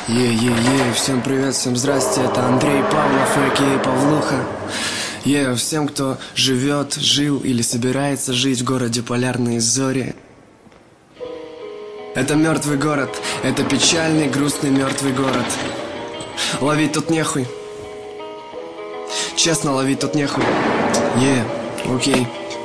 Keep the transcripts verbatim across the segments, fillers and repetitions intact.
Е-е-е, всем привет, всем здрасте, это Андрей Павлов, а.к.а. Павлуха. Е, всем, кто живет, жил или собирается жить в городе Полярные Зори. Это мертвый город, это печальный, грустный, мертвый город. Ловить тут нехуй. Честно, ловить тут нехуй. Е, окей.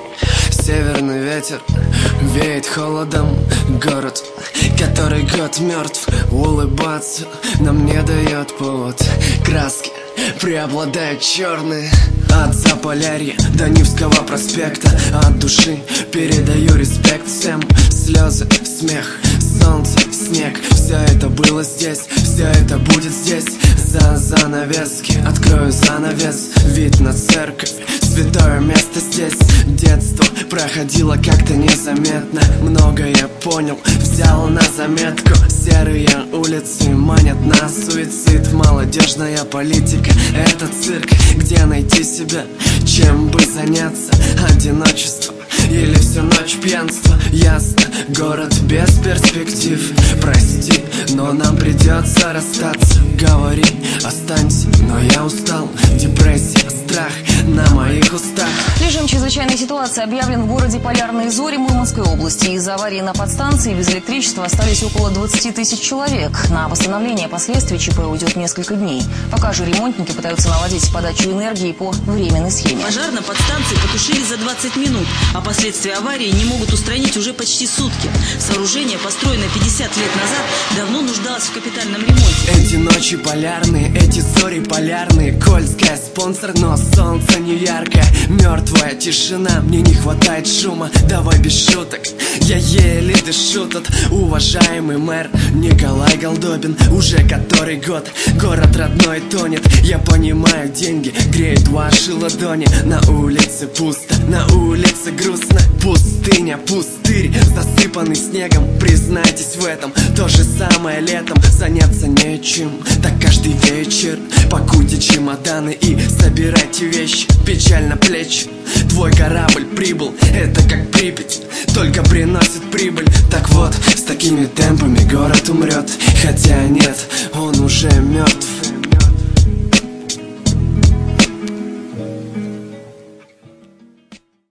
Северный ветер веет холодом. Город, который год мертв. Улыбаться нам не дает повод. Краски преобладают черные. От Заполярья до Невского проспекта. От души передаю респект всем. Слезы, смех, солнце, снег. Все это было здесь, все это будет здесь. За занавески открою занавес. Вид на церковь, святое место здесь. Детство проходило как-то незаметно. Многое понял, взял на заметку. Серые улицы манят на суицид. Молодежная политика — это цирк, где найти себя, чем бы заняться. Одиночество или всю ночь пьянство. Ясно, город без перспектив. Прости, но нам придется расстаться. Говори, останься, но я устал. Депрессия, страх на моих устах. Режим чрезвычайной ситуации объявлен в городе Полярные Зори Мурманской области. Из-за аварии на подстанции без электричества остались около двадцати тысяч человек. На восстановление последствий ЧП уйдет несколько дней. Пока же ремонтники пытаются наладить подачу энергии по временной схеме. Пожар на подстанции потушили за двадцать минут, а последствия аварии не могут устранить уже почти сутки. Сооружение, построенное пятьдесят лет назад, давно нуждалось в капитальном ремонте. Эти ночи полярные, эти зори полярные. Кольская спонсор, но солнце не яркое. Мертвая тишина, мне не хватает шума. Давай без шуток, я еле дышу тут. Уважаемый мэр Николай Голдобин, уже который год город родной тонет. Я понимаю, деньги греют ваши ладони. На улице пусто, на улице грустно. Пустыня, пустырь, засыпанный снегом. Признайтесь в этом, то же самое летом. Заняться нечем, так каждый вечер. Пакуйте чемоданы и собирайте вещи. Печально плечи, твой корабль прибыл. Это как Припять, только приносит прибыль. Так вот, с такими темпами город умрет. Хотя нет, он уже мертв.